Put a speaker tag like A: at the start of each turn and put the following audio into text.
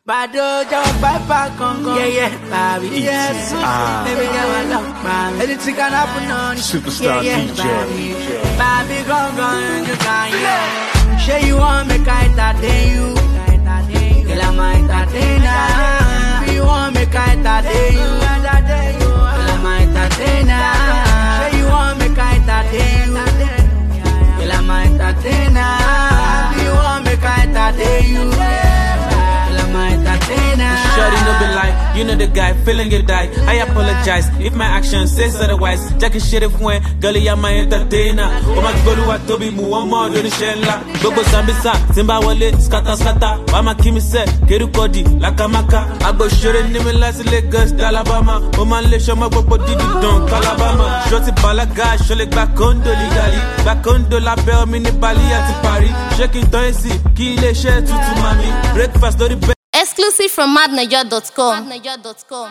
A: Bado jump back Congo. Yeah, baby. Yes, baby, girl, I love baby. Anything can happen on
B: Superstar DJ.
A: Baby, go, you can, yeah. Say you want me, I entertain you. Girl, I'm entertainer. You want me, I entertain you. Girl, I'm entertainer. Say you want me, I entertain you. Girl, I'm entertainer. You want me, I entertain you.
C: Shorty no be lie, you know the guy, feeling you die. I apologize if my action says otherwise. Jackie shit if when, girlie I'm my entertainer. Oh my god, what to be mu one more than the shella. Gogo Zambisa, Zimba Wale, Skata. Mama Kimi said, Keru Kodi, Lakamaka. I go short in the last Lagos, Alabama. Oh my lips, my popo did it down, Alabama. Shorty Balaga, Shole back on the legally. Back on the lapel, mini Bali at Paris. Shaking Toynsi, Kile share to mommy. Breakfast, do the
D: Exclusive from madniger.com.